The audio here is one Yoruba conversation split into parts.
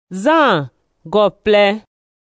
Jean gople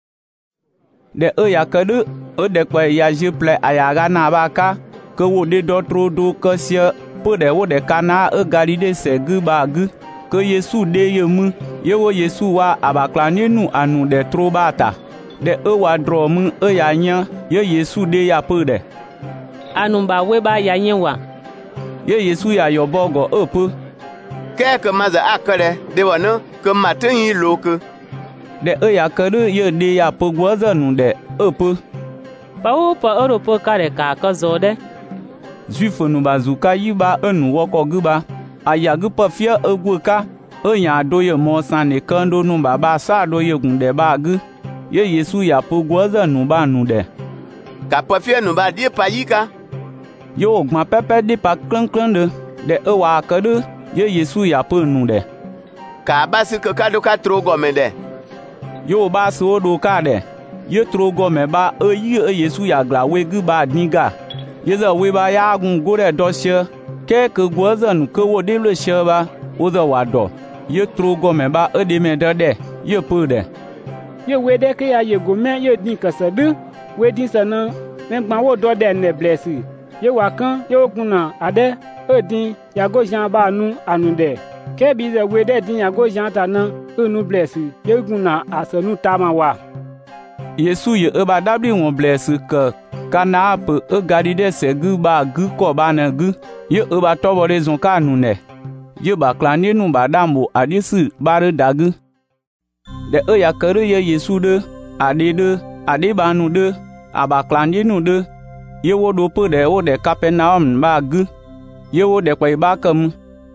de ya kedu de kwa ya jiple ayaga na baka ke wo de dotro do kesia pe de wo de kana Galilée segu ba gu ke Yesu de yemu ye wo Yesu wa abaklani nu anu de trobata de wa dromu ya nya ye Yesu de ya pe de anu ba we ba ya nya wa ye Yesu ya yobogo pe ke maza akere de wono ke matin yi loke de ya kedu ye de ya pe gwoza nu de pe pa wo pa Europe kare ka ko zode Juifu nu bazuka yiba enu woko guba ayagu pa fia egwuka enya doye mo sane kando nu baba sa doye gunde bagu ye Yesu ya pe gwoza nu ba nu de ka pa fia nu ba die pa yika yo gma pepe di pa klan de wa kedu ye Yesu ya pe nu de ka basi ke ka do ka trogo me de yo ba so do ka de ye trogo me ba yi Yesu ya gla we guba dinga yeza we ba ya gun gore dosie ke gwoza nu ke wo de le sheba wo za wa do ye trogo me ba de me de ye pe de ye we de ke ya ye go me ye din kasadu we din sana me gba wo do de ne blessi ye wa kan ye ogun na ade din ya go jan ba nu anu de ke bi ze we de din ya go jan ta na nu blessi ye gun na asanu tama wa Yesu ye ba dabri won blessi ke kana pe Galilée segu ba gu ko ba na gu ye ba tobo rezon ka nu ne ye ba klani nu ba dambo adisi bare dagu de ya kere ye Yesu de ade ba nu de aba klani nu de ye wo do pe de wo de Capernaum ba gu ye wo de kwa ba kam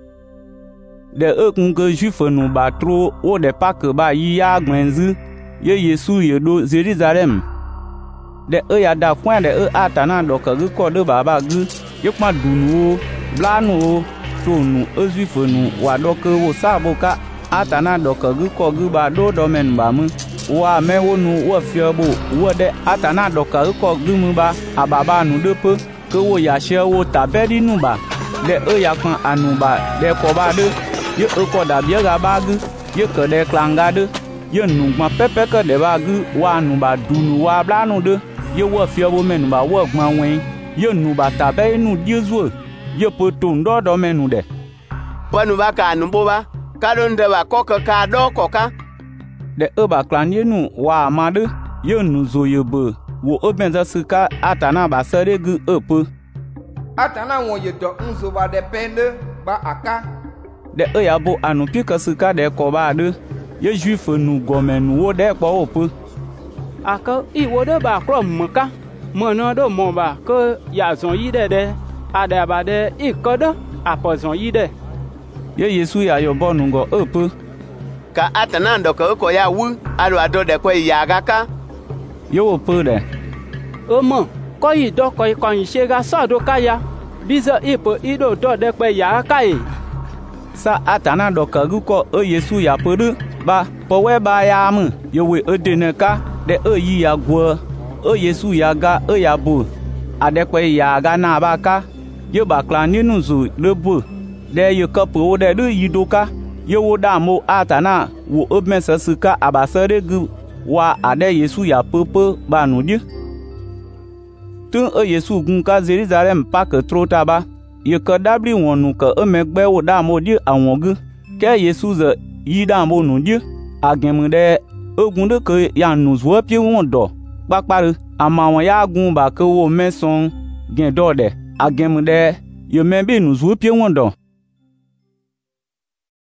de kun ke juifu nu ba tro wo de pak ba yi ya gwenzu ye Yesu ye do Jerusalem de ya da point de atana do ka gu ko de baba gu ye kwa dunu blanu tonu juifu nu wa do ke wo sabo ka atana do ka gu ko gu ba do men ba mu wa me wo nu wo fiabo wo de atana do ka ko gu mu ba ababa nu de pe ke wo ya she wo tabedi nu ba de ya kan anu ba de ko ba de ye ko da bia ga ba gu ye ke de klanga de ye nu gba pepe ke de ba gu wa nu ba dunu wa blanu de ye wo fiabo menu ba wo gba wen ye nu ba tabe nu diezu ye po to ndo menu de panu ba ka nu bo ba ka don de ba ko ka do ko ka de ba klanie nu wa amade ye nu zo ye be wo obenza sika atana ba sere gu pe atana won ye do nzo ba de pende ba aka de ya bo anu pika sika de ko ba de ye juifu nu gomenu wo de po ope aka iwo de ba kro mka mo no do mo ba ko ya zon yi de ada ba de ikodo apozon yi de ye Yesu ya yo bonu go pe ka atana ndo ko ya wu alo ado de ko ya ga ka yo pe de o mo ko yi do ko yin se ga so do ka ya bizo ipo ido do de pe ya ka e sa atana do ka gu ko Yesu ya pe de ba po we ba ya mu yo we edene ka de yi ya gwo Yesu ya ga ya bu ade pe ya ga na ba ka ye ba klan ninu zu le bu de ye ka po de yi do ka ye wo da mo atana wo obmen sasuka abasare gu wa ade Yesu ya pepe ba nu di tun Yesu gun ka Jerusalem pa ke trota ba ye ka dabri wonu ka emegbe wo da mo di awon gu ke Yesu ze yi da mo nu di agemu de ogun de ke ya nu zo pie won do papare ama won ya gun ba ke wo meson gen do de agemu de ye me bi nu zo pie won do